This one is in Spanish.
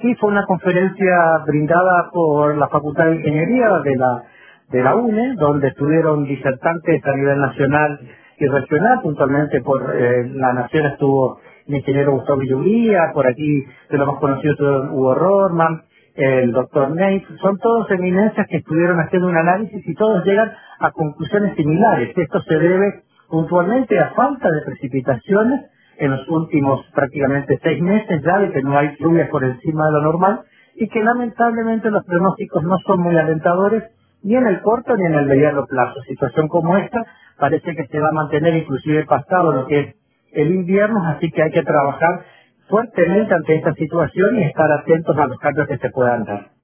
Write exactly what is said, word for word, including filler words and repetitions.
Sí, fue una conferencia brindada por la Facultad de Ingeniería de la, de la U N E, donde estuvieron disertantes a nivel nacional y regional. Puntualmente por eh, la Nación estuvo el ingeniero Gustavo Villuría, por aquí de lo más conocido estuvo Hugo Rorman, el doctor Ney. Son todos eminencias que estuvieron haciendo un análisis y todos llegan a conclusiones similares. Esto se debe puntualmente a falta de precipitaciones en los últimos prácticamente seis meses ya, de que no hay lluvias por encima de lo normal y que lamentablemente los pronósticos no son muy alentadores ni en el corto ni en el mediano plazo. Situación como esta parece que se va a mantener inclusive pasado lo que es el invierno, así que hay que trabajar fuertemente ante esta situación y estar atentos a los cambios que se puedan dar.